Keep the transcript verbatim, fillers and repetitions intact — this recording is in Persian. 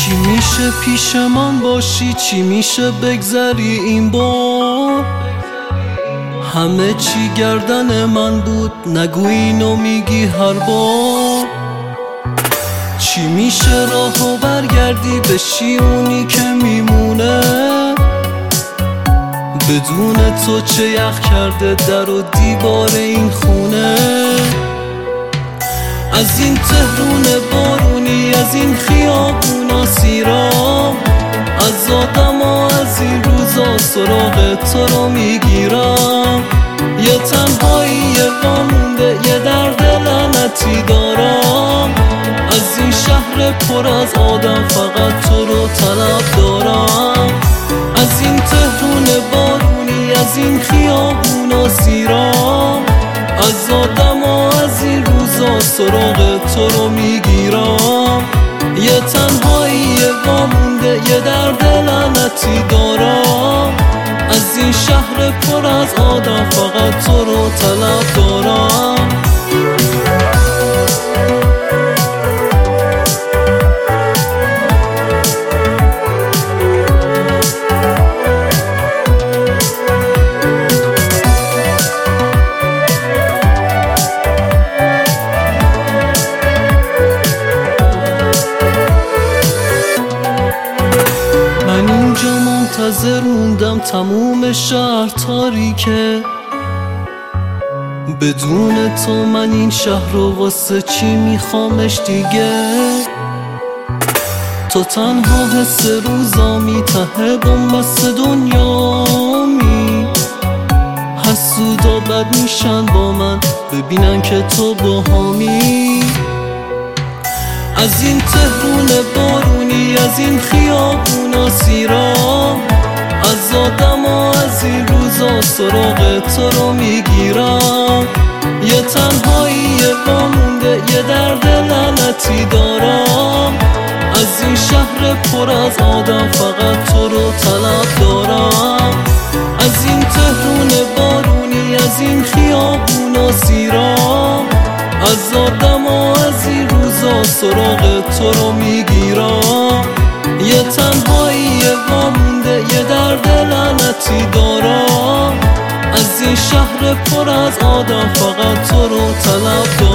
چی میشه پیش من باشی، چی میشه بگذری این بار؟ همه چی گردن من بود، نگو اینو میگی هر بار. چی میشه راهو برگردی بشی اونی که میمونه؟ بدون تو چه یخ کرده در و دیوار این خونه. از این تهرون بارونی، از این خیابونا سیرام، از آدم ها از این روزا سراغ تو رو میگیرم. یه تنهایی وامونده، یه درد لعنتی دارم. از این شهر پر از آدم فقط تو رو طلب دارم. از این تهرون بارونی، از این خیابونا سیرام، از آدم ها از این روزا سراغ تو رو میگیرم. یه تنهایی وامونده، یه درد لعنتی دارم. از این شهر پر از آدم فقط تو رو طلب دارم. منتظر موندم تموم شهر تاریکه، بدون تو من این شهر رو واسه چی میخوامش دیگه؟ تو تنها حس روزامی، ته بنبست دنیامی. حسودا بد میشن با من ببینن که تو باهامی. از این تهرون بارونی، از این خیابونا سیرام، از آدم ها از این روزا سراغ تو رو میگیرم. یه تنهایی وامونده، یه درد لعنتی دارم. از این شهر پر از آدم فقط تو رو طلب دارم. از این تهرون بارونی، از این خیابونا سیرام، از آدم ها از این روزا سراغ تو رو میگیرم. یه تنهایی وامونده، یه درد لعنتی دارم. از این شهر پر از آدم فقط تو رو طلب دارم.